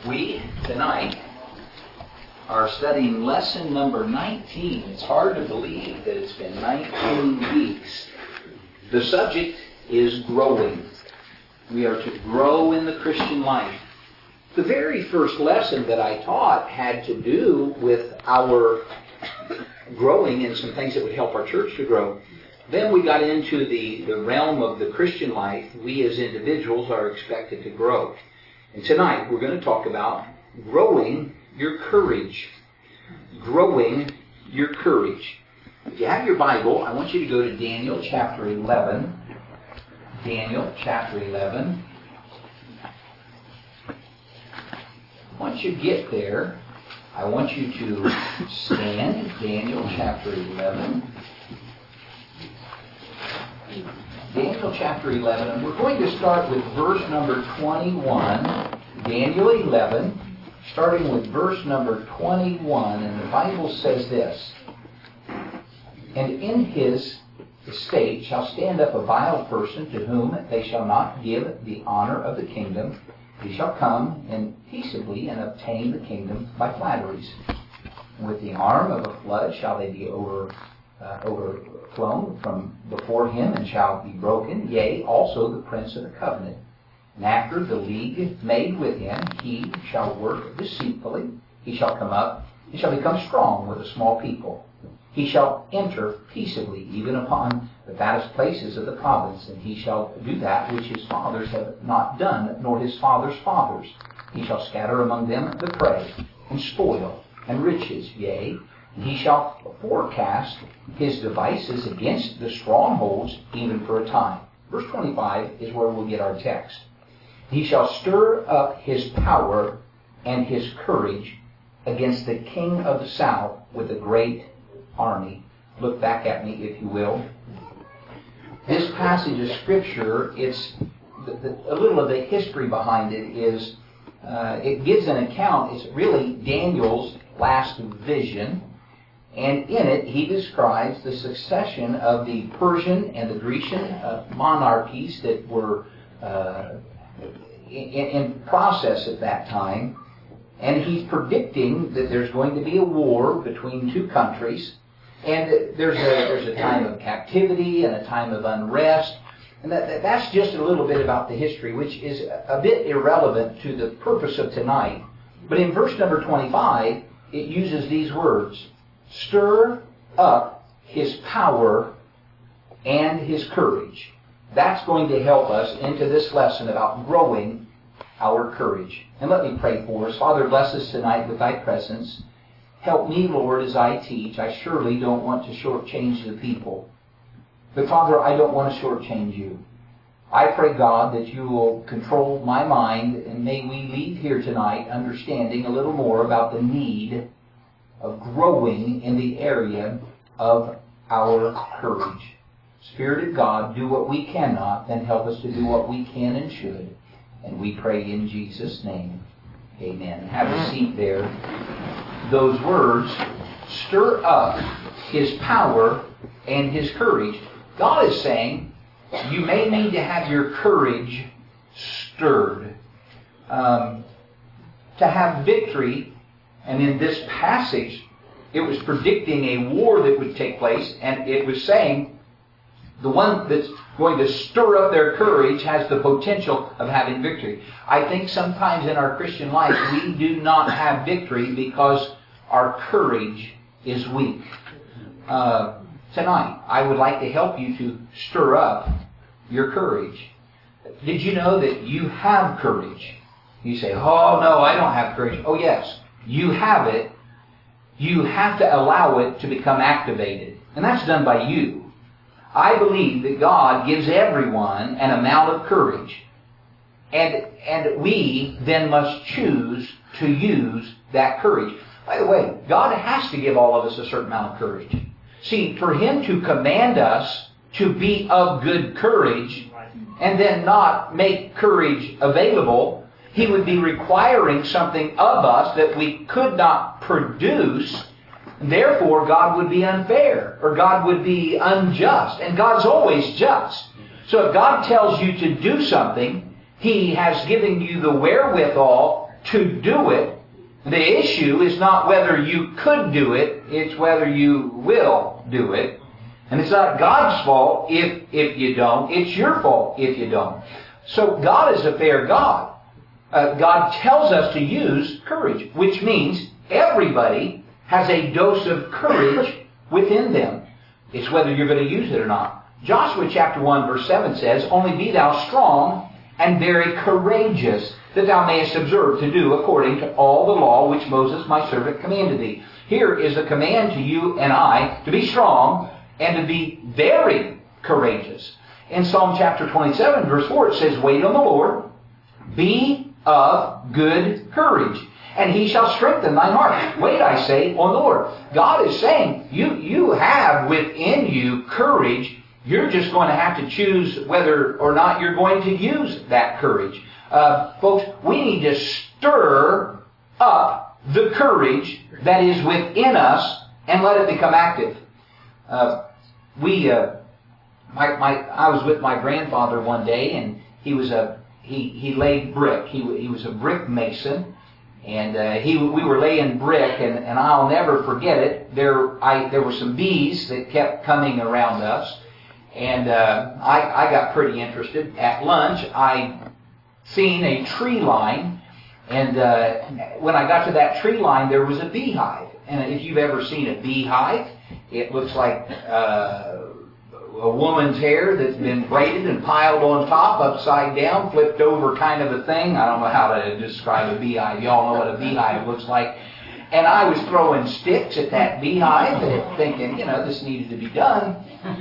We, tonight, are studying lesson number 19. It's hard to believe that it's been 19 weeks. The subject is growing. We are to grow in the Christian life. The very first lesson that I taught had to do with our growing and some things that would help our church to grow. Then we got into the realm of the Christian life. We as individuals are expected to grow. And tonight we're going to talk about growing your courage. Growing your courage. If you have your Bible, I want you to go to Daniel chapter 11. Daniel chapter 11. Once you get there, I want you to stand. Daniel chapter 11. Daniel chapter 11, and we're going to start with verse number 21. Daniel 11, starting with verse number 21, and the Bible says this: "And in his estate shall stand up a vile person, to whom they shall not give the honor of the kingdom. He shall come and peaceably and obtain the kingdom by flatteries. And with the arm of a flood shall they be overflown from before him, and shall be broken, yea, also the prince of the covenant. And after the league made with him, he shall work deceitfully. He shall come up, he shall become strong with a small people. He shall enter peaceably, even upon the fattest places of the province, and he shall do that which his fathers have not done, nor his fathers' fathers. He shall scatter among them the prey, and spoil, and riches, yea, and he shall forecast his devices against the strongholds, even for a time." Verse 25 is where we'll get our text. "He shall stir up his power and his courage against the king of the south with a great army." Look back at me, if you will. This passage of Scripture, it's a little of the history behind it is, it gives an account. It's really Daniel's last vision. And in it, he describes the succession of the Persian and the Grecian monarchies that were in process at that time. And he's predicting that there's going to be a war between two countries. And there's a time of captivity and a time of unrest. And that's just a little bit about the history, which is a bit irrelevant to the purpose of tonight. But in verse number 25, it uses these words: "Stir up his power and his courage." That's going to help us into this lesson about growing our courage. And let me pray for us. Father, bless us tonight with thy presence. Help me, Lord, as I teach. I surely don't want to shortchange the people. But Father, I don't want to shortchange you. I pray, God, that you will control my mind, and may we leave here tonight understanding a little more about the need of growing in the area of our courage. Spirit of God, do what we cannot, then help us to do what we can and should. And we pray in Jesus' name. Amen. Have a seat there. Those words, stir up his power and his courage. God is saying, you may need to have your courage stirred. To have victory. And in this passage, it was predicting a war that would take place, and it was saying the one that's going to stir up their courage has the potential of having victory. I think sometimes in our Christian life we do not have victory because our courage is weak. Tonight, I would like to help you to stir up your courage. Did you know that you have courage? You say, "Oh no, I don't have courage." Oh yes. You have it. You have to allow it to become activated. And that's done by you. I believe that God gives everyone an amount of courage. And we then must choose to use that courage. By the way, God has to give all of us a certain amount of courage. See, for Him to command us to be of good courage and then not make courage available, He would be requiring something of us that we could not produce. Therefore, God would be unfair, or God would be unjust. And God's always just. So if God tells you to do something, He has given you the wherewithal to do it. The issue is not whether you could do it, it's whether you will do it. And it's not God's fault if you don't. It's your fault if you don't. So God is a fair God. God tells us to use courage, which means everybody has a dose of courage within them. It's whether you're going to use it or not. Joshua chapter 1 verse 7 says, "Only be thou strong and very courageous, that thou mayest observe to do according to all the law which Moses my servant commanded thee." Here is a command to you and I to be strong and to be very courageous. In Psalm chapter 27 verse 4 it says, "Wait on the Lord, be of good courage, and He shall strengthen thine heart." Wait, I say, on the Lord. God is saying, you have within you courage. You're just going to have to choose whether or not you're going to use that courage. Folks, we need to stir up the courage that is within us and let it become active. I was with my grandfather one day, and he laid brick. He was a brick mason, and we were laying brick, and I'll never forget it. There were some bees that kept coming around us, and I got pretty interested. At lunch, I seen a tree line, and when I got to that tree line, there was a beehive. And if you've ever seen a beehive, it looks like a woman's hair that's been braided and piled on top, upside down, flipped over kind of a thing. I don't know how to describe a beehive. Y'all know what a beehive looks like. And I was throwing sticks at that beehive and thinking, this needed to be done.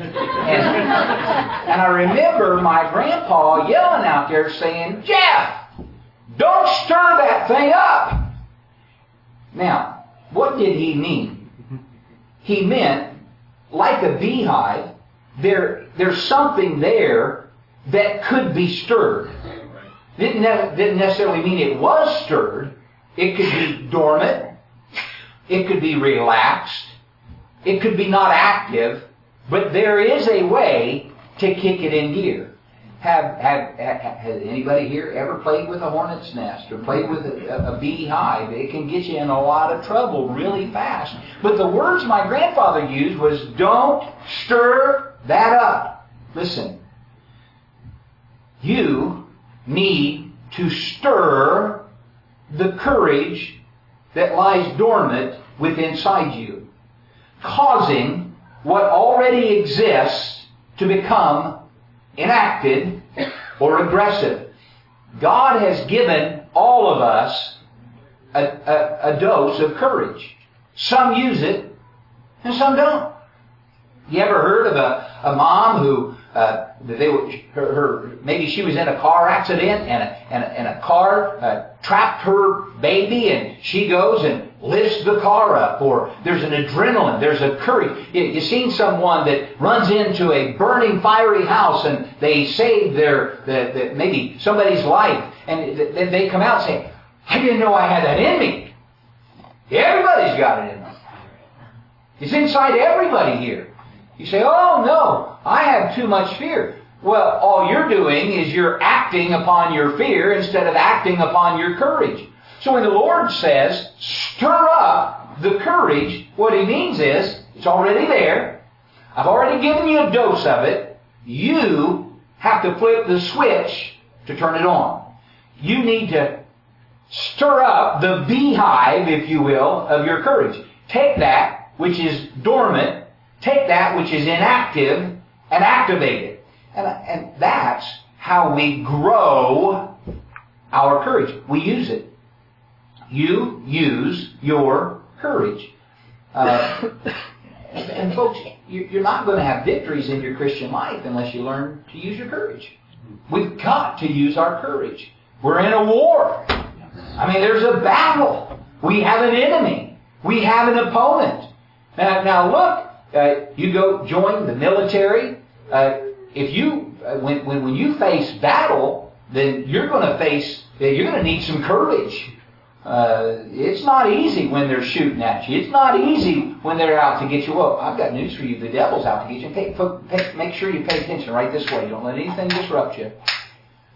And I remember my grandpa yelling out there saying, "Jeff, don't stir that thing up." Now, what did he mean? He meant, like a beehive, there's something there that could be stirred. Didn't necessarily mean it was stirred. It could be dormant. It could be relaxed. It could be not active. But there is a way to kick it in gear. Has anybody here ever played with a hornet's nest or played with a beehive? It can get you in a lot of trouble really fast. But the words my grandfather used was, "Don't stir that up." Listen, you need to stir the courage that lies dormant within inside you, causing what already exists to become enacted or aggressive. God has given all of us a dose of courage. Some use it and some don't. You ever heard of a mom who maybe she was in a car accident and a car trapped her baby, and she goes and lifts the car up, or there's an adrenaline, there's a courage. You've seen someone that runs into a burning fiery house and they save maybe somebody's life, and then they come out and say, "I didn't know I had that in me." Everybody's got it in them. It's inside everybody here. You say, "Oh no, I have too much fear." Well, all you're doing is you're acting upon your fear instead of acting upon your courage. So when the Lord says, "Stir up the courage," what He means is, it's already there. I've already given you a dose of it. You have to flip the switch to turn it on. You need to stir up the beehive, if you will, of your courage. Take that which is dormant, take that which is inactive, and activate it. And that's how we grow our courage. We use it. You use your courage. And folks, you're not going to have victories in your Christian life unless you learn to use your courage. We've got to use our courage. We're in a war. There's a battle. We have an enemy. We have an opponent. Now look, you go join the military. When you face battle, then you're going to need some courage. It's not easy when they're shooting at you. It's not easy when they're out to get you. Well, I've got news for you. The devil's out to get you. Make sure you pay attention right this way. Don't let anything disrupt you.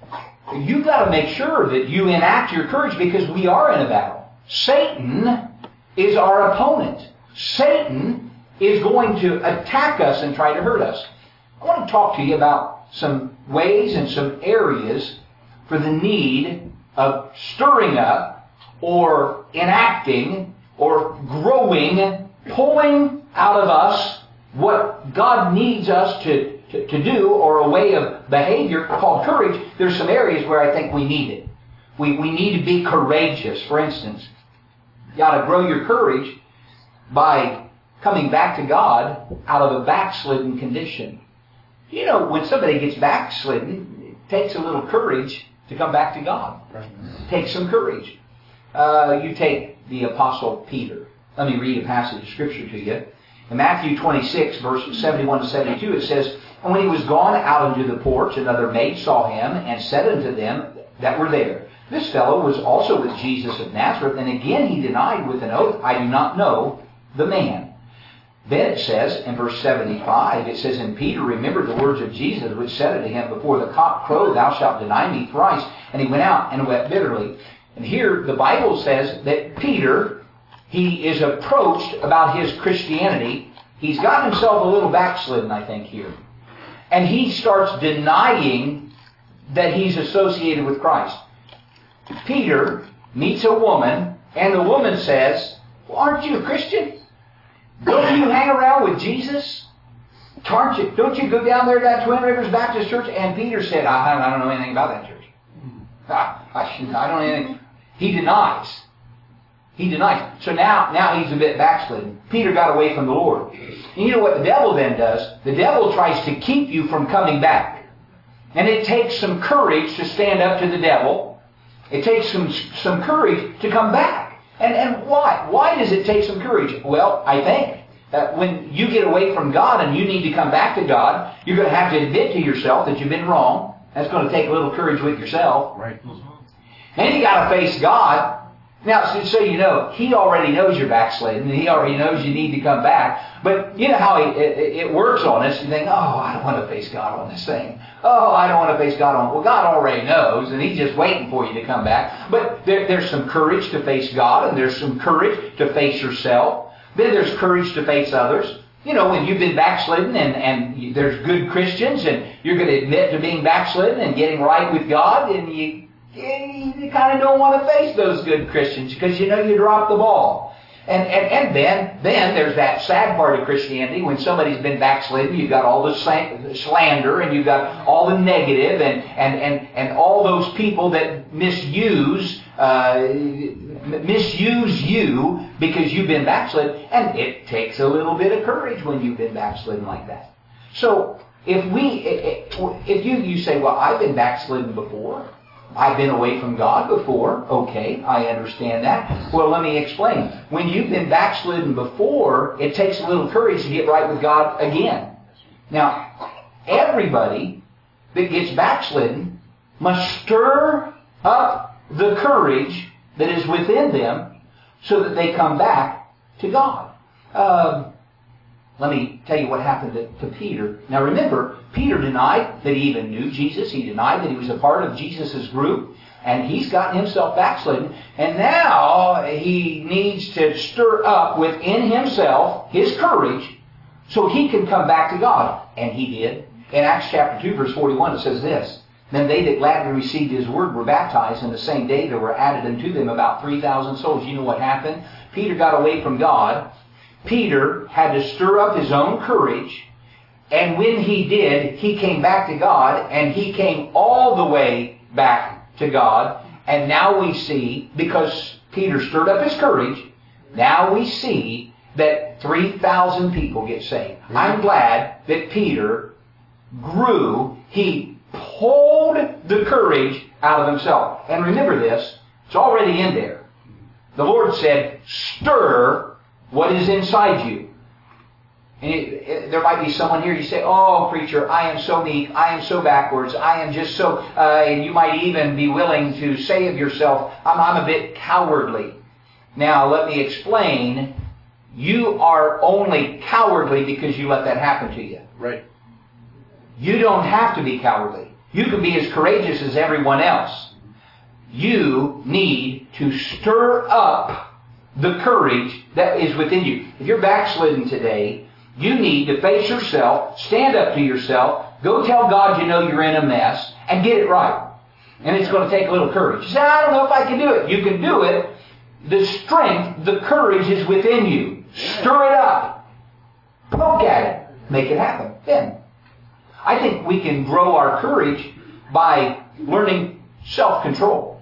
you've got to make sure that you enact your courage, because we are in a battle. Satan is our opponent. Satan is going to attack us and try to hurt us. I want to talk to you about some ways and some areas for the need of stirring up or enacting or growing, pulling out of us what God needs us to do, or a way of behavior called courage. There's some areas where I think we need it. We need to be courageous. For instance, you got to grow your courage by coming back to God out of a backslidden condition. You know, when somebody gets backslidden, it takes a little courage to come back to God. It takes some courage. You take the Apostle Peter. Let me read a passage of Scripture to you. In Matthew 26, verses 71 to 72, it says, "And when he was gone out into the porch, another maid saw him, and said unto them that were there, This fellow was also with Jesus of Nazareth. And again he denied with an oath, I do not know the man." Then it says, in verse 75, it says, "And Peter remembered the words of Jesus, which said unto him, Before the cock crow, thou shalt deny me thrice. And he went out and wept bitterly." And here the Bible says that Peter, he is approached about his Christianity. He's got himself a little backslidden, I think, here. And he starts denying that he's associated with Christ. Peter meets a woman, and the woman says, "Well, aren't you a Christian? Don't you hang around with Jesus? Don't you go down there to that Twin Rivers Baptist Church?" And Peter said, I don't know anything about that church. I don't know anything. He denies. He denies. So now he's a bit backslidden. Peter got away from the Lord. And you know what the devil then does? The devil tries to keep you from coming back. And it takes some courage to stand up to the devil. It takes some courage to come back. And why? Why does it take some courage? Well, I think that when you get away from God and you need to come back to God, you're going to have to admit to yourself that you've been wrong. That's going to take a little courage with yourself. Right. Then you got to face God. Now, so you know, He already knows you're backslidden, and He already knows you need to come back. But you know how it works on us. You think, I don't want to face God on this thing. I don't want to face God on it. Well, God already knows, and He's just waiting for you to come back. But there's some courage to face God, and there's some courage to face yourself. Then there's courage to face others. You know, when you've been backslidden and there's good Christians, and you're going to admit to being backslidden and getting right with God, and you kind of don't want to face those good Christians because you know you dropped the ball. And then there's that sad part of Christianity when somebody's been backslidden. You've got all the slander, and you've got all the negative, and all those people that misuse you because you've been backslidden. And it takes a little bit of courage when you've been backslidden like that. So if you say, well, I've been backslidden before. I've been away from God before. Okay, I understand that. Well, let me explain. When you've been backslidden before, it takes a little courage to get right with God again. Now, everybody that gets backslidden must stir up the courage that is within them so that they come back to God. Let me tell you what happened to Peter. Now remember, Peter denied that he even knew Jesus. He denied that he was a part of Jesus' group. And he's gotten himself backslidden. And now he needs to stir up within himself his courage so he can come back to God. And he did. In Acts chapter 2, verse 41, it says this. Then they that gladly received his word were baptized, and the same day there were added unto them about 3,000 souls. You know what happened? Peter got away from God. Peter had to stir up his own courage, and when he did, he came back to God, and he came all the way back to God. And now we see, because Peter stirred up his courage, now we see that 3,000 people get saved. I'm glad that Peter grew. He pulled the courage out of himself. And remember this, it's already in there. The Lord said, stir what is inside you. And there might be someone here, you say, oh, preacher, I am so meek, I am so backwards, I am just so, and you might even be willing to say of yourself, I'm a bit cowardly. Now, let me explain. You are only cowardly because you let that happen to you. Right. You don't have to be cowardly. You can be as courageous as everyone else. You need to stir up the courage that is within you. If you're backslidden today, you need to face yourself, stand up to yourself, go tell God you know you're in a mess, and get it right. And it's going to take a little courage. You say, I don't know if I can do it. You can do it. The strength, the courage is within you. Stir it up. Poke at it. Make it happen. Then, I think we can grow our courage by learning self-control.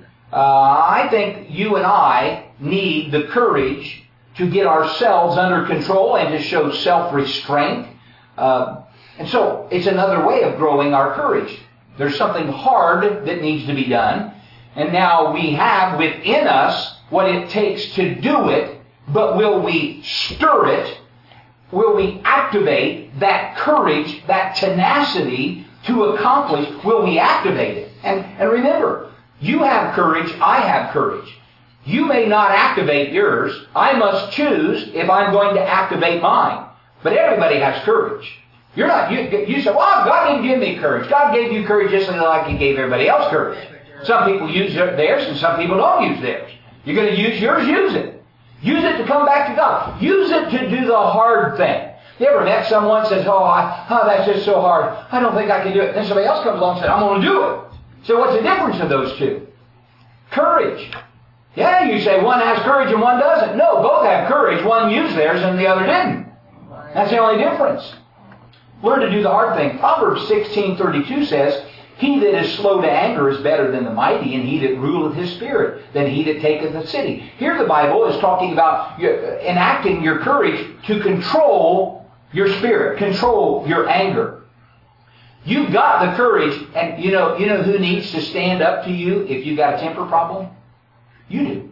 I think you and I need the courage to get ourselves under control and to show self-restraint. And so, it's another way of growing our courage. There's something hard that needs to be done. And now we have within us what it takes to do it, but will we stir it? Will we activate that courage, that tenacity to accomplish? Will we activate it? And remember, you have courage, I have courage. You may not activate yours. I must choose if I'm going to activate mine. But everybody has courage. You're not, you say, well, God didn't give me courage. God gave you courage just like He gave everybody else courage. Some people use theirs and some people don't use theirs. You're going to use yours, use it. Use it to come back to God. Use it to do the hard thing. You ever met someone who says, that's just so hard. I don't think I can do it. Then somebody else comes along and says, I'm going to do it. So what's the difference of those two? Courage. Yeah, you say one has courage and one doesn't. No, both have courage. One used theirs and the other didn't. That's the only difference. Learn to do the hard thing. Proverbs 16:32 says, He that is slow to anger is better than the mighty, and he that ruleth his spirit than he that taketh the city. Here the Bible is talking about enacting your courage to control your spirit, control your anger. You've got the courage, and you know who needs to stand up to you if you've got a temper problem? You do.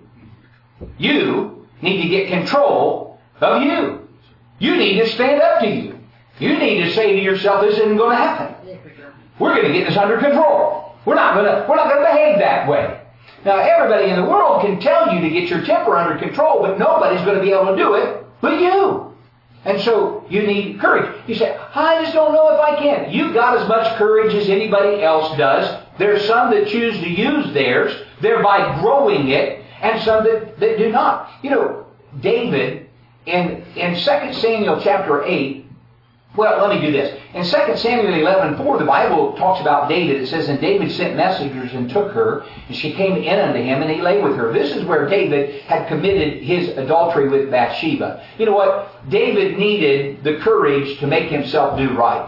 You need to get control of you. You need to stand up to you. You need to say to yourself, this isn't going to happen. We're going to get this under control. We're not going to behave that way. Now, everybody in the world can tell you to get your temper under control, but nobody's going to be able to do it but you. And so you need courage. You say, I just don't know if I can. You've got as much courage as anybody else does. There's some that choose to use theirs, thereby growing it, and some that do not. David, in 2 Samuel chapter 8, well, let me do this. In 2 Samuel 11:4, the Bible talks about David. It says, And David sent messengers and took her, and she came in unto him, and he lay with her. This is where David had committed his adultery with Bathsheba. You know what? David needed the courage to make himself do right.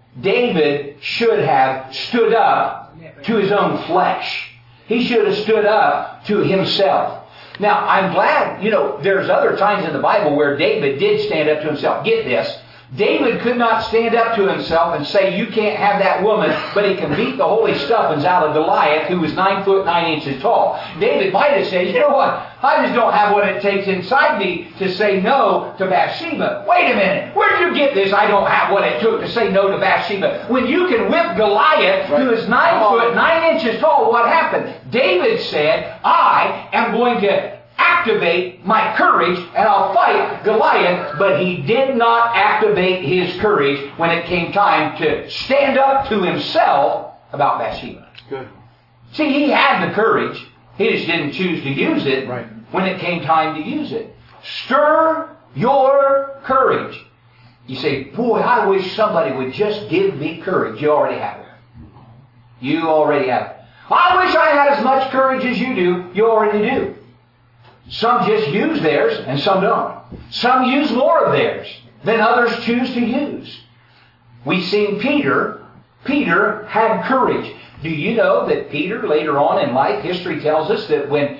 David should have stood up to his own flesh. He should have stood up to himself. Now, I'm glad, there's other times in the Bible where David did stand up to himself. Get this. David could not stand up to himself and say, you can't have that woman, but he can beat the holy stuffings out of Goliath, who was 9 foot 9 inches tall. David might have said, you know what? I just don't have what it takes inside me to say no to Bathsheba. Wait a minute. Where did you get this? I don't have what it took to say no to Bathsheba. When you can whip Goliath, who is 9 foot 9 inches tall, what happened? David said, I am going to activate my courage and I'll fight Goliath, but he did not activate his courage when it came time to stand up to himself about Bathsheba. Good. See, he had the courage. He just didn't choose to use it when it came time to use it. Stir your courage. You say, boy, I wish somebody would just give me courage. You already have it. You already have it. I wish I had as much courage as you do. You already do. Some just use theirs and some don't. Some use more of theirs than others choose to use. We've seen Peter. Peter had courage. Do you know that Peter, later on in life, history tells us that when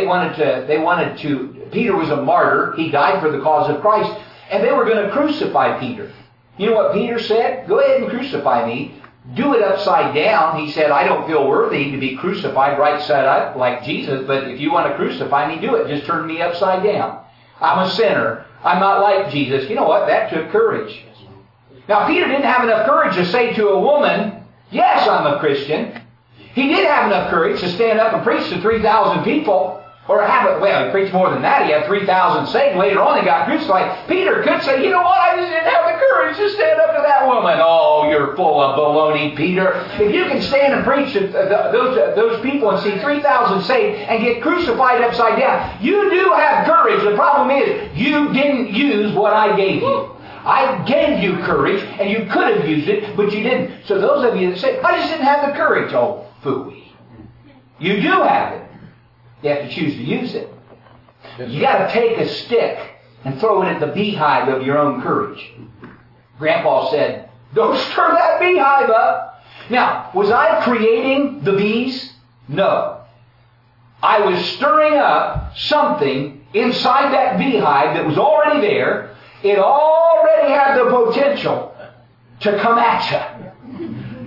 Peter was a martyr. He died for the cause of Christ. And they were going to crucify Peter. You know what Peter said? Go ahead and crucify me. Do it upside down. He said, I don't feel worthy to be crucified right side up like Jesus, but if you want to crucify me, do it. Just turn me upside down. I'm a sinner. I'm not like Jesus. You know what? That took courage. Now, Peter didn't have enough courage to say to a woman, yes, I'm a Christian. He did have enough courage to stand up and preach to 3,000 people. Or he preached more than that. He had 3,000 saved. Later on, he got crucified. Peter could say, you know what? I just didn't have the courage to stand up to that woman. Oh, you're full of baloney, Peter. If you can stand and preach to those people and see 3,000 saved and get crucified upside down, you do have courage. The problem is, you didn't use what I gave you. I gave you courage, and you could have used it, but you didn't. So those of you that say, I just didn't have the courage, oh, phooey. You do have it. You have to choose to use it. You got to take a stick and throw it at the beehive of your own courage. Grandpa said, don't stir that beehive up. Now, was I creating the bees? No. I was stirring up something inside that beehive that was already there. It already had the potential to come at you.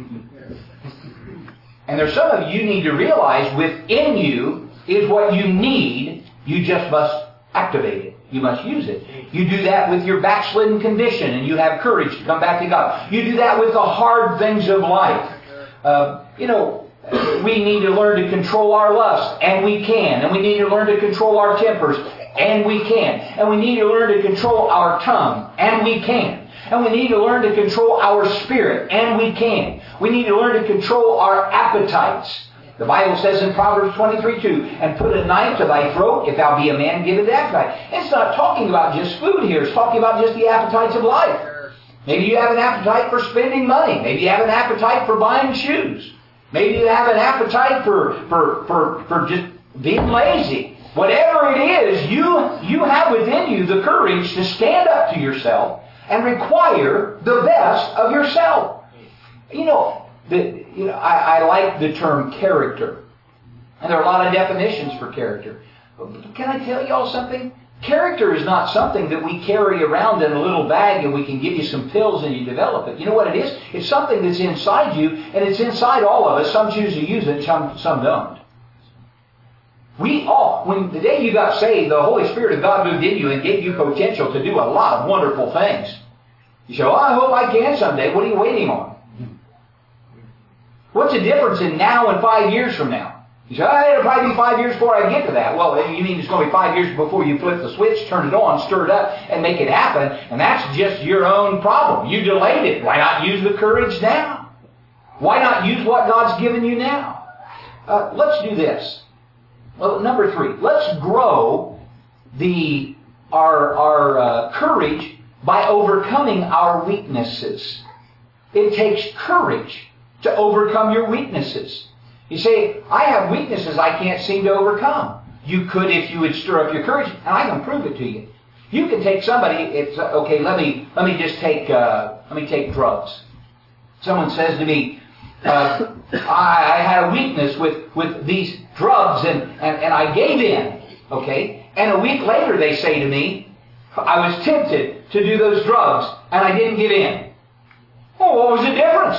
And there's some of you need to realize within you is what you need. You just must activate it. You must use it. You do that with your backslidden condition and you have courage to come back to God. You do that with the hard things of life. We need to learn to control our lust, and we can. And we need to learn to control our tempers, and we can. And we need to learn to control our tongue, and we can. And we need to learn to control our spirit, and we can. We need to learn to control our appetites. The Bible says in Proverbs 23:2, and put a knife to thy throat, if thou be a man, give it appetite. It's not talking about just food here. It's talking about just the appetites of life. Maybe you have an appetite for spending money. Maybe you have an appetite for buying shoes. Maybe you have an appetite for just being lazy. Whatever it is, you have within you the courage to stand up to yourself and require the best of yourself. I like the term character. And there are a lot of definitions for character. But can I tell you all something? Character is not something that we carry around in a little bag and we can give you some pills and you develop it. You know what it is? It's something that's inside you, and it's inside all of us. Some choose to use it, some don't. We all, when the day you got saved, the Holy Spirit of God moved in you and gave you potential to do a lot of wonderful things. You say, I hope I can someday. What are you waiting on? What's the difference in now and 5 years from now? You say, it'll probably be 5 years before I get to that. Well, you mean it's going to be 5 years before you flip the switch, turn it on, stir it up, and make it happen, and that's just your own problem. You delayed it. Why not use the courage now? Why not use what God's given you now? Let's do this. Well, number 3, let's grow our courage by overcoming our weaknesses. It takes courage to overcome your weaknesses. You say, I have weaknesses I can't seem to overcome. You could if you would stir up your courage, and I can prove it to you. You can take somebody. It's okay. Let me take drugs. Someone says to me, I had a weakness with these drugs, and I gave in. Okay, and a week later they say to me, I was tempted to do those drugs, and I didn't give in. Well, what was the difference?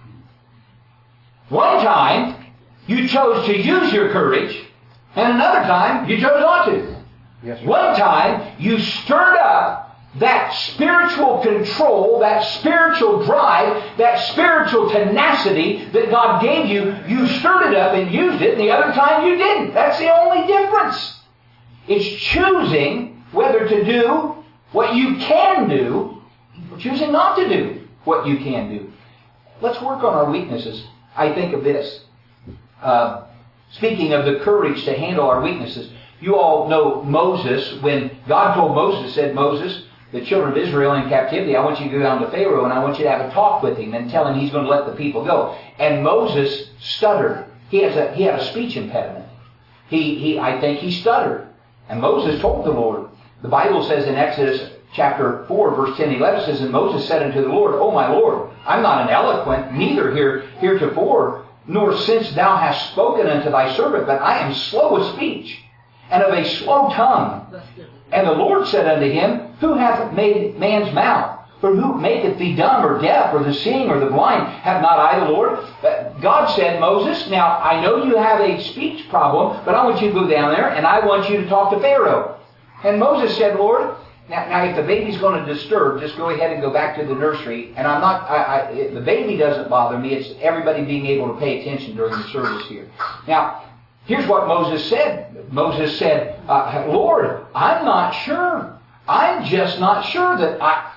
One time, you chose to use your courage, and another time, you chose not to. Yes, one time, you stirred up that spiritual control, that spiritual drive, that spiritual tenacity that God gave you. You stirred it up and used it, and the other time you didn't. That's the only difference. It's choosing whether to do what you can do, or choosing not to do what you can do. Let's work on our weaknesses. I think of this. Speaking of the courage to handle our weaknesses, you all know Moses, when God told Moses, said, Moses, the children of Israel in captivity, I want you to go down to Pharaoh and I want you to have a talk with him and tell him he's going to let the people go. And Moses stuttered. He had a speech impediment. I think he stuttered. And Moses told the Lord. The Bible says in Exodus chapter 4, verse 10 and 11, says, and Moses said unto the Lord, O my Lord, I'm not an eloquent, neither heretofore, nor since thou hast spoken unto thy servant, but I am slow of speech, and of a slow tongue. And the Lord said unto him, Who hath made man's mouth? For who maketh thee dumb or deaf, or the seeing or the blind? Have not I the Lord? God said, Moses, now I know you have a speech problem, but I want you to go down there, and I want you to talk to Pharaoh. And Moses said, Lord, now if the baby's going to disturb, just go ahead and go back to the nursery. And the baby doesn't bother me. It's everybody being able to pay attention during the service here. Now, here's what Moses said. Moses said, Lord, I'm not sure. I'm just not sure that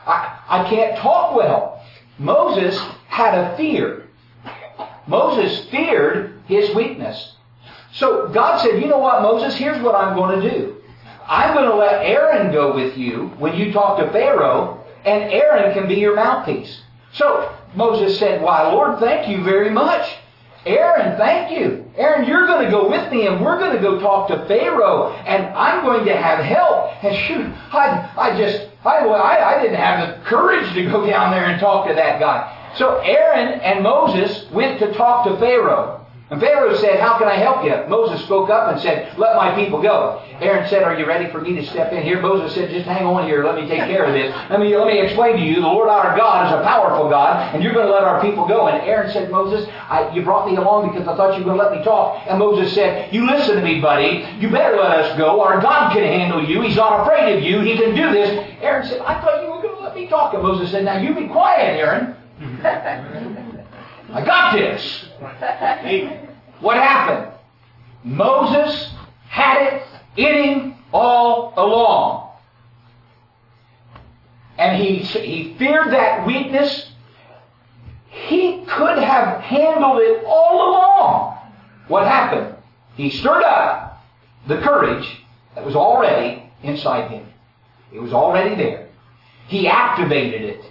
I can't talk well. Moses had a fear. Moses feared his weakness. So God said, you know what, Moses, here's what I'm going to do. I'm going to let Aaron go with you when you talk to Pharaoh, and Aaron can be your mouthpiece. So Moses said, why, Lord, thank you very much. Aaron, thank you. Aaron, you're going to go with me, and we're going to go talk to Pharaoh, and I'm going to have help. And shoot, I didn't have the courage to go down there and talk to that guy. So Aaron and Moses went to talk to Pharaoh. And Pharaoh said, how can I help you? Moses spoke up and said, let my people go. Aaron said, are you ready for me to step in here? Moses said, just hang on here. Let me take care of this. Let me explain to you, the Lord our God is a powerful God, and you're going to let our people go. And Aaron said, Moses, you brought me along because I thought you were going to let me talk. And Moses said, you listen to me, buddy. You better let us go. Our God can handle you. He's not afraid of you. He can do this. Aaron said, I thought you were going to let me talk. And Moses said, now you be quiet, Aaron. I got this. What happened? Moses had it in him all along. And he feared that weakness. He could have handled it all along. What happened? He stirred up the courage that was already inside him. It was already there. He activated it.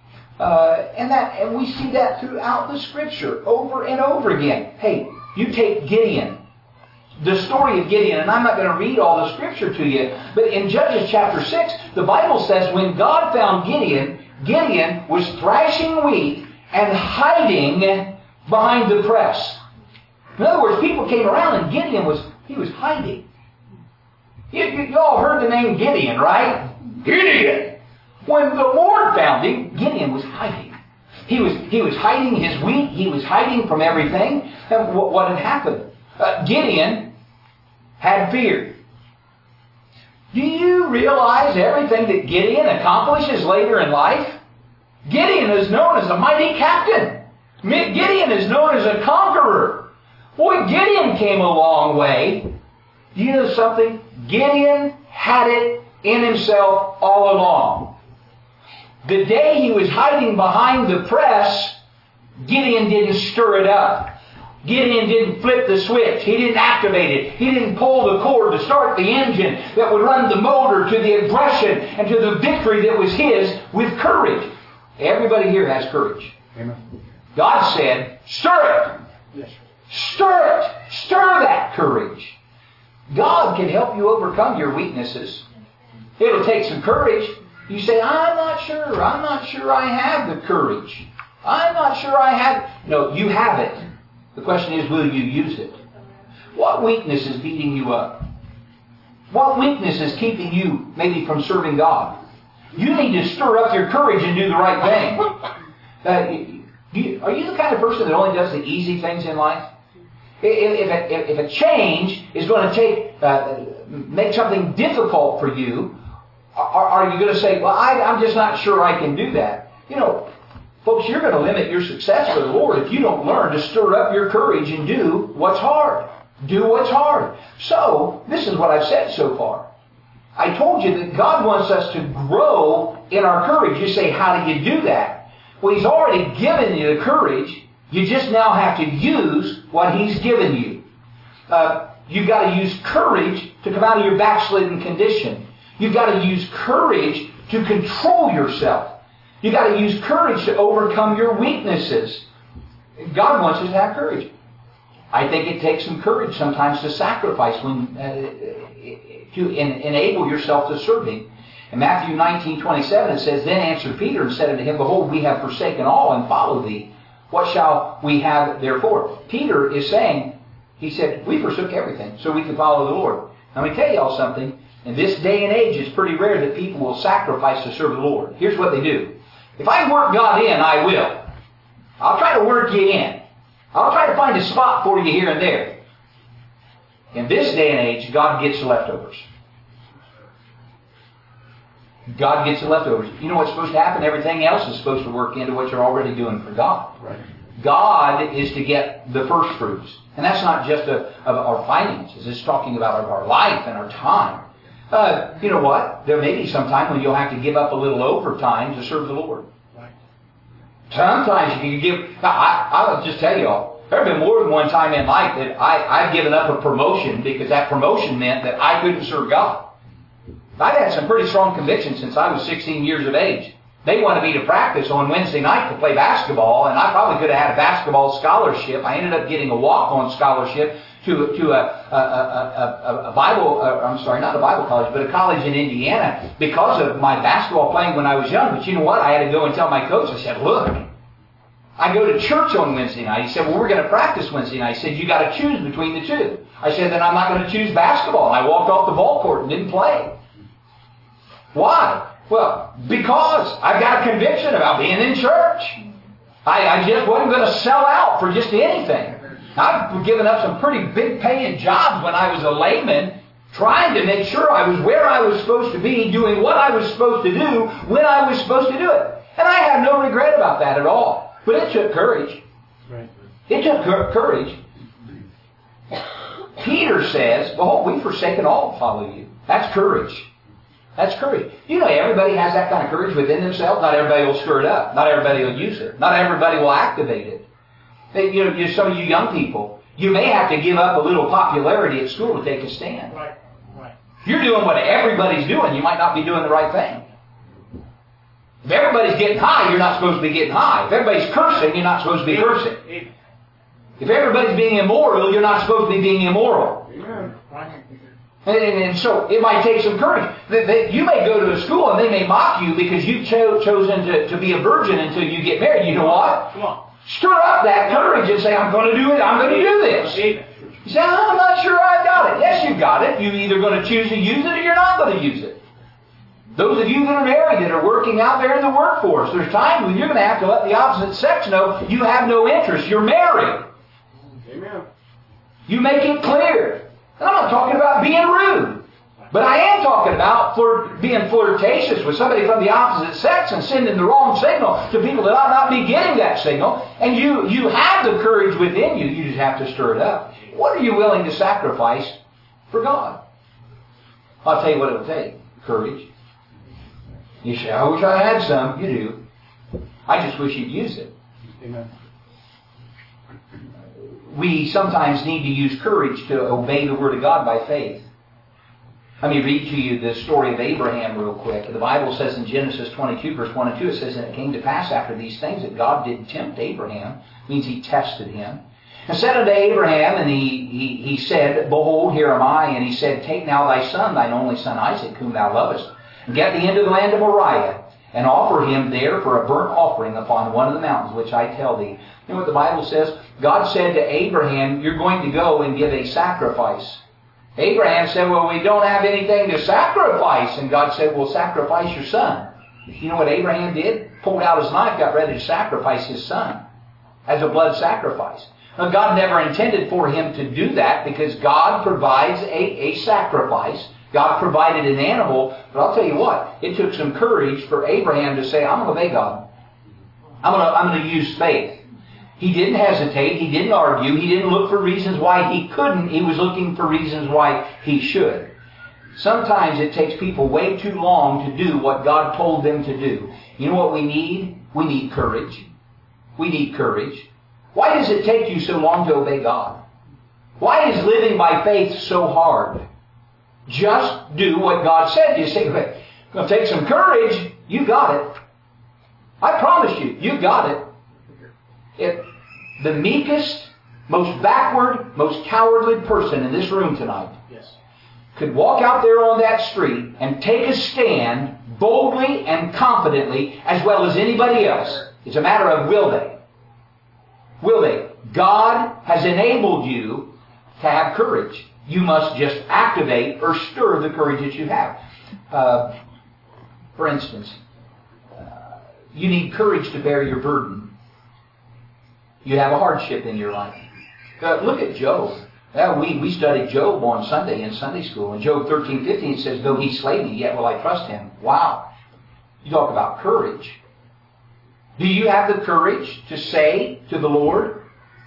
And we see that throughout the Scripture over and over again. Hey, you take Gideon, the story of Gideon, and I'm not going to read all the Scripture to you, but in Judges chapter 6, the Bible says when God found Gideon, Gideon was thrashing wheat and hiding behind the press. In other words, people came around and Gideon was hiding. You all heard the name Gideon, right? Gideon! When the Lord found him, Gideon was hiding. He was hiding his wheat. He was hiding from everything. And what had happened? Gideon had fear. Do you realize everything that Gideon accomplishes later in life? Gideon is known as a mighty captain. Gideon is known as a conqueror. Boy, Gideon came a long way. Do you know something? Gideon had it in himself all along. The day he was hiding behind the press, Gideon didn't stir it up. Gideon didn't flip the switch. He didn't activate it. He didn't pull the cord to start the engine that would run the motor to the aggression and to the victory that was his with courage. Everybody here has courage. Amen. God said, stir it. Yes. Stir it. Stir that courage. God can help you overcome your weaknesses. It'll take some courage. You say, I'm not sure I have the courage. I'm not sure I have. No, you have it. The question is, will you use it? What weakness is beating you up? What weakness is keeping you maybe from serving God? You need to stir up your courage and do the right thing. Are you the kind of person that only does the easy things in life? If a change is going to make something difficult for you, are you going to say, well, I'm just not sure I can do that? You know, folks, you're going to limit your success for the Lord if you don't learn to stir up your courage and do what's hard. Do what's hard. So, this is what I've said so far. I told you that God wants us to grow in our courage. You say, how do you do that? Well, He's already given you the courage. You just now have to use what He's given you. You've got to use courage to come out of your backslidden condition. You've got to use courage to control yourself. You've got to use courage to overcome your weaknesses. God wants us to have courage. I think it takes some courage sometimes to sacrifice to enable yourself to serve Him. In Matthew 19:27 it says, Then answered Peter and said unto him, Behold, we have forsaken all and followed thee. What shall we have therefore? Peter is saying, he said, we forsook everything so we could follow the Lord. Now, let me tell y'all something. In this day and age, it's pretty rare that people will sacrifice to serve the Lord. Here's what they do. If I can work God in, I will. I'll try to work you in. I'll try to find a spot for you here and there. In this day and age, God gets the leftovers. God gets the leftovers. You know what's supposed to happen? Everything else is supposed to work into what you're already doing for God. Right. God is to get the first fruits. And that's not just of our finances. It's talking about our life and our time. You know what? There may be some time when you'll have to give up a little overtime to serve the Lord. Right. Sometimes you can give... I'll just tell you all, there have been more than one time in life that I've given up a promotion because that promotion meant that I couldn't serve God. I've had some pretty strong convictions since I was 16 years of age. They wanted me to practice on Wednesday night to play basketball, and I probably could have had a basketball scholarship. I ended up getting a walk-on scholarship to a Bible, not a Bible college, but a college in Indiana because of my basketball playing when I was young. But you know what? I had to go and tell my coach, I said, look, I go to church on Wednesday night. He said, well, we're going to practice Wednesday night. I said, you got to choose between the two. I said, then I'm not going to choose basketball. And I walked off the ball court and didn't play. Why? Well, because I've got a conviction about being in church. I just wasn't going to sell out for just anything. I've given up some pretty big paying jobs when I was a layman, trying to make sure I was where I was supposed to be, doing what I was supposed to do, when I was supposed to do it. And I have no regret about that at all. But it took courage. Right. It took courage. Peter says, behold, we've forsaken all to follow you. That's courage. That's courage. You know, everybody has that kind of courage within themselves. Not everybody will stir it up. Not everybody will use it. Not everybody will activate it. You know, some of you young people, you may have to give up a little popularity at school to take a stand. Right. Right. If you're doing what everybody's doing, you might not be doing the right thing. If everybody's getting high, you're not supposed to be getting high. If everybody's cursing, you're not supposed to be cursing. If everybody's being immoral, you're not supposed to be being immoral. Amen. Right. And so it might take some courage. You may go to a school and they may mock you because you've chosen to be a virgin until you get married. You know what? Come on. Stir up that courage and say, I'm going to do it. I'm going to do this. You say, I'm not sure I've got it. Yes, you've got it. You're either going to choose to use it or you're not going to use it. Those of you that are married, that are working out there in the workforce, there's times when you're going to have to let the opposite sex know you have no interest. You're married. Amen. You make it clear. And I'm not talking about being rude. But I am talking about being flirtatious with somebody from the opposite sex and sending the wrong signal to people that ought not be getting that signal. And you have the courage within you. You just have to stir it up. What are you willing to sacrifice for God? I'll tell you what it will take. Courage. You say, I wish I had some. You do. I just wish you'd use it. Amen. We sometimes need to use courage to obey the Word of God by faith. Let me read to you the story of Abraham real quick. The Bible says in Genesis 22, verse 1 and 2, it says, and it came to pass after these things that God did tempt Abraham, means He tested him, and said unto Abraham, and he said, behold, here am I. And He said, take now thy son, thine only son Isaac, whom thou lovest, and get thee into the land of Moriah, and offer him there for a burnt offering upon one of the mountains, which I tell thee. You know what the Bible says? God said to Abraham, you're going to go and give a sacrifice. Abraham said, well, we don't have anything to sacrifice. And God said, well, sacrifice your son. You know what Abraham did? Pulled out his knife, got ready to sacrifice his son as a blood sacrifice. Now, God never intended for him to do that because God provides a sacrifice. God provided an animal. But I'll tell you what, it took some courage for Abraham to say, I'm going to obey God. I'm going to use faith. He didn't hesitate. He didn't argue. He didn't look for reasons why he couldn't. He was looking for reasons why he should. Sometimes it takes people way too long to do what God told them to do. You know what we need? We need courage. We need courage. Why does it take you so long to obey God? Why is living by faith so hard? Just do what God said. You say, it's going to take some courage. You got it. I promise you, you got it. If the meekest, most backward, most cowardly person in this room tonight could walk out there on that street and take a stand boldly and confidently as well as anybody else, it's a matter of will they? Will they? God has enabled you to have courage. You must just activate or stir the courage that you have. For instance, you need courage to bear your burden. You have a hardship in your life. Look at Job. We studied Job on Sunday in Sunday school. In Job 13:15 it says, though he slay me, yet will I trust him. Wow. You talk about courage. Do you have the courage to say to the Lord,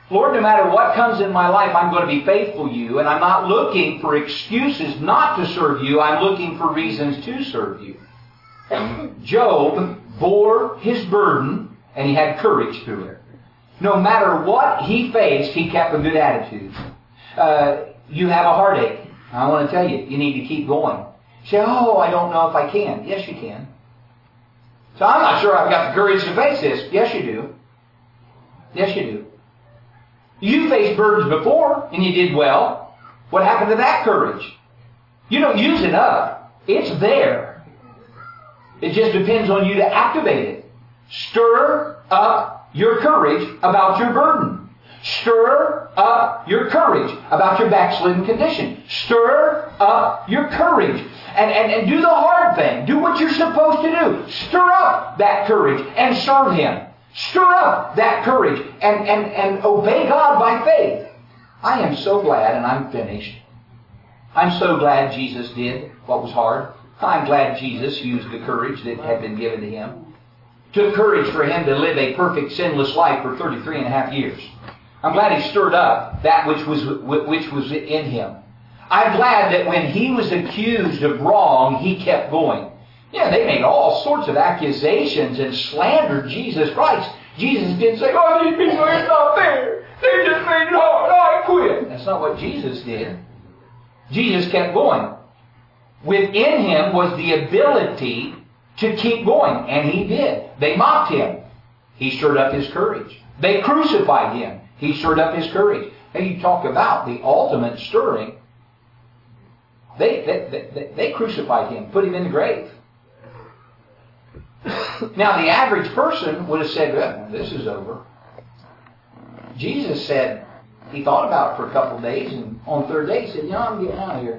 Lord, no matter what comes in my life, I'm going to be faithful to you, and I'm not looking for excuses not to serve you. I'm looking for reasons to serve you. Job bore his burden, and he had courage through it. No matter what he faced, he kept a good attitude. You have a heartache. I want to tell you, you need to keep going. You say, oh, I don't know if I can. Yes, you can. So I'm not sure I've got the courage to face this. Yes, you do. Yes, you do. You faced burdens before, and you did well. What happened to that courage? You don't use it up. It's there. It just depends on you to activate it. Stir up your courage about your burden. Stir up your courage about your backslidden condition. Stir up your courage. And do the hard thing. Do what you're supposed to do. Stir up that courage and serve Him. Stir up that courage and obey God by faith. I am so glad, and I'm finished. I'm so glad Jesus did what was hard. I'm glad Jesus used the courage that had been given to Him. Took courage for Him to live a perfect, sinless life for 33 and a half years. I'm glad He stirred up that which was in Him. I'm glad that when He was accused of wrong, He kept going. Yeah, they made all sorts of accusations and slandered Jesus Christ. Jesus didn't say, oh, these people are not fair. They just made it hard. I quit. That's not what Jesus did. Jesus kept going. Within Him was the ability to keep going, and He did. They mocked Him. He stirred up His courage. They crucified Him. He stirred up His courage. And you talk about the ultimate stirring. They crucified Him, put Him in the grave. Now, the average person would have said, well, this is over. Jesus said, He thought about it for a couple of days, and on the third day, He said, you know, I'm getting out of here.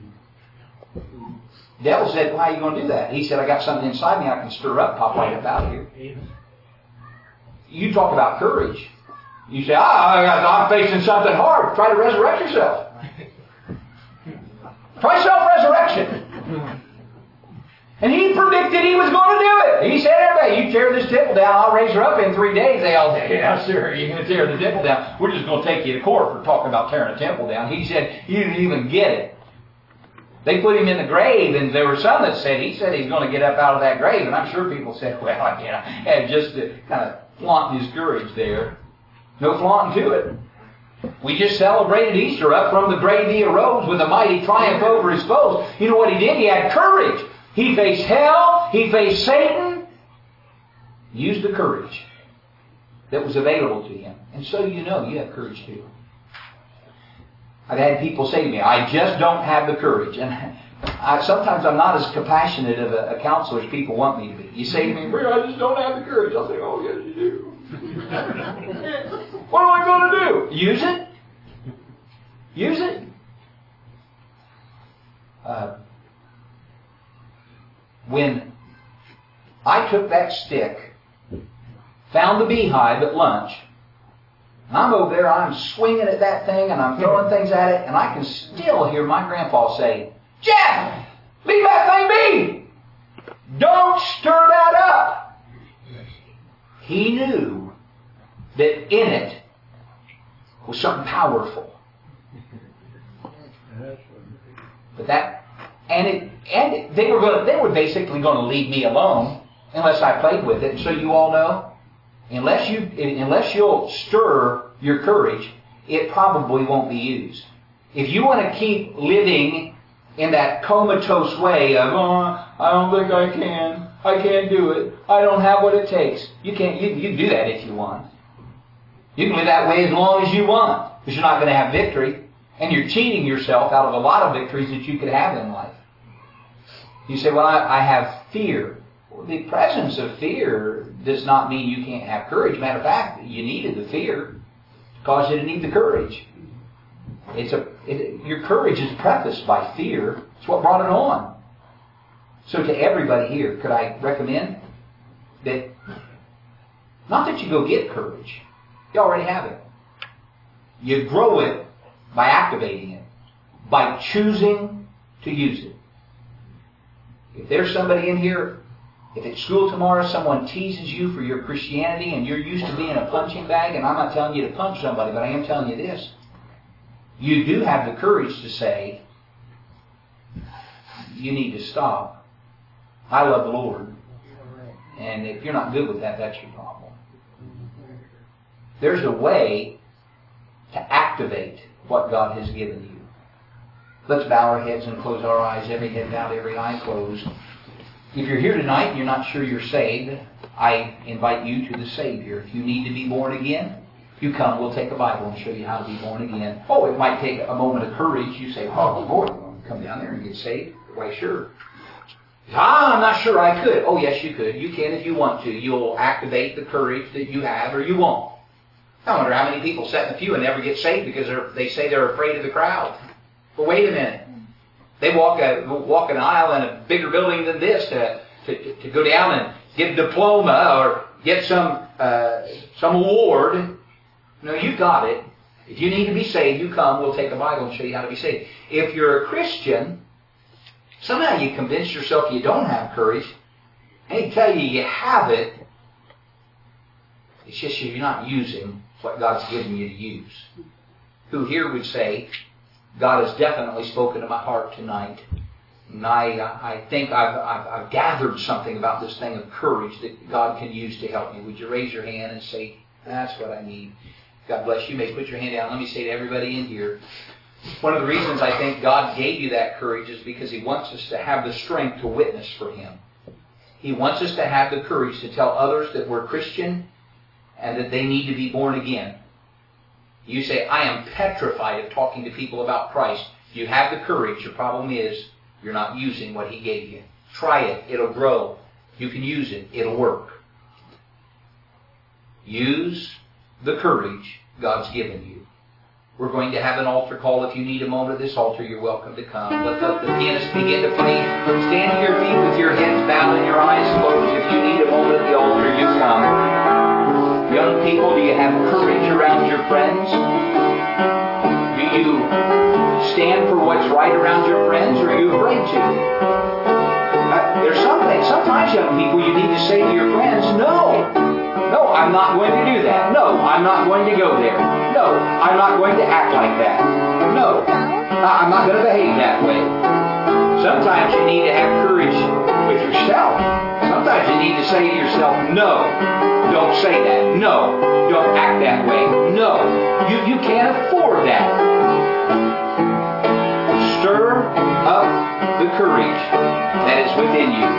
The devil said, well, how are you going to do that? He said, I got something inside me I can stir up, pop right up out of here. You talk about courage. You say, I'm facing something hard. Try to resurrect yourself. Try self-resurrection. And He predicted He was going to do it. He said, everybody, you tear this temple down, I'll raise her up in 3 days. They all said, yeah, sir, you're going to tear the temple down. We're just going to take you to court for talking about tearing a temple down. He said, you didn't even get it. They put Him in the grave, and there were some that said, He said He's going to get up out of that grave. And I'm sure people said, well, and just to kind of flaunt His courage there. No flaunting to it. We just celebrated Easter. Up from the grave He arose with a mighty triumph over His foes. You know what He did? He had courage. He faced hell. He faced Satan. He used the courage that was available to Him. And so you know you have courage too. I've had people say to me, I just don't have the courage. And sometimes I'm not as compassionate of a counselor as people want me to be. You say to me, I just don't have the courage. I'll say, oh, yes, you do. What am I going to do? Use it? Use it? When I took that stick, found the beehive at lunch, and I'm over there, I'm swinging at that thing, and I'm throwing things at it, and I can still hear my grandpa say, Jeff, leave that thing be. Don't stir that up. He knew that in it was something powerful. But they were basically going to leave me alone unless I played with it. And so you all know, unless you'll stir your courage, it probably won't be used. If you want to keep living in that comatose way of, I don't think I can. I can't do it. I don't have what it takes. You can do that if you want. You can live that way as long as you want, because you're not going to have victory. And you're cheating yourself out of a lot of victories that you could have in life. You say, well, I have fear. Well, the presence of fear does not mean you can't have courage. Matter of fact, you needed the fear to cause you to need the courage. Your courage is prefaced by fear. It's what brought it on. So to everybody here, could I recommend that, not that you go get courage. You already have it. You grow it by activating it, by choosing to use it. If there's somebody in here If at school tomorrow someone teases you for your Christianity and you're used to being a punching bag, and I'm not telling you to punch somebody, but I am telling you this. You do have the courage to say, you need to stop. I love the Lord. And if you're not good with that, that's your problem. There's a way to activate what God has given you. Let's bow our heads and close our eyes. Every head bowed, every eye closed. If you're here tonight and you're not sure you're saved, I invite you to the Savior. If you need to be born again, you come. We'll take a Bible and show you how to be born again. Oh, it might take a moment of courage. You say, oh, Lord, come down there and get saved? Why, sure. I'm not sure I could. Oh, yes, you could. You can if you want to. You'll activate the courage that you have, or you won't. I wonder how many people sit in the pew and never get saved because they say they're afraid of the crowd. Well, wait a minute. They walk an aisle in a bigger building than this to go down and get a diploma or get some award. No, you got it. If you need to be saved, you come. We'll take a Bible and show you how to be saved. If you're a Christian, somehow you convince yourself you don't have courage. I can tell you, you have it. It's just you're not using what God's given you to use. Who here would say, God has definitely spoken to my heart tonight. And I think I've gathered something about this thing of courage that God can use to help me. Would you raise your hand and say, that's what I need? God bless you. You may put your hand down. Let me say to everybody in here, one of the reasons I think God gave you that courage is because He wants us to have the strength to witness for Him. He wants us to have the courage to tell others that we're Christian and that they need to be born again. You say, I am petrified of talking to people about Christ. You have the courage. Your problem is you're not using what He gave you. Try it. It'll grow. You can use it. It'll work. Use the courage God's given you. We're going to have an altar call. If you need a moment at this altar, you're welcome to come. Let the pianist begin to play. Stand to your feet with your heads bowed and your eyes closed. If you need a moment at the altar, you come. Young people, do you have courage around your friends? Do you stand for what's right around your friends, or are you afraid to? There's something. Sometimes, young people, you need to say to your friends, no, I'm not going to do that. No, I'm not going to go there. No, I'm not going to act like that. No, I'm not going to behave that way. Sometimes you need to have courage with yourself. Sometimes you need to say to yourself, no, don't say that. No, don't act that way. No, you can't afford that. Stir up the courage that is within you.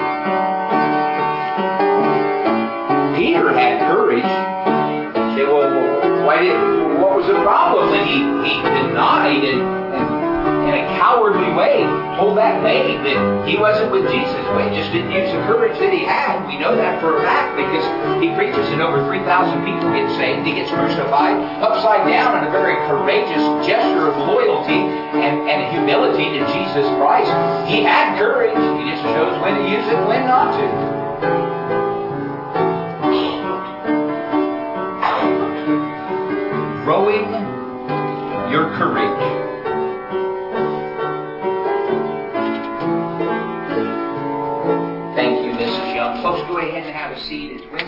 Peter had courage. Say, well, what was the problem when he denied and in a cowardly way told that babe that he wasn't with Jesus? Well, he just didn't use the courage that he had. We know that for a fact because he preaches and over 3,000 people get saved. He gets crucified upside down in a very courageous gesture of loyalty and humility to Jesus Christ. He had courage. He just chose when to use it and when not to. Growing your courage. Thank you, Mrs. Young. Folks, go ahead and have a seat.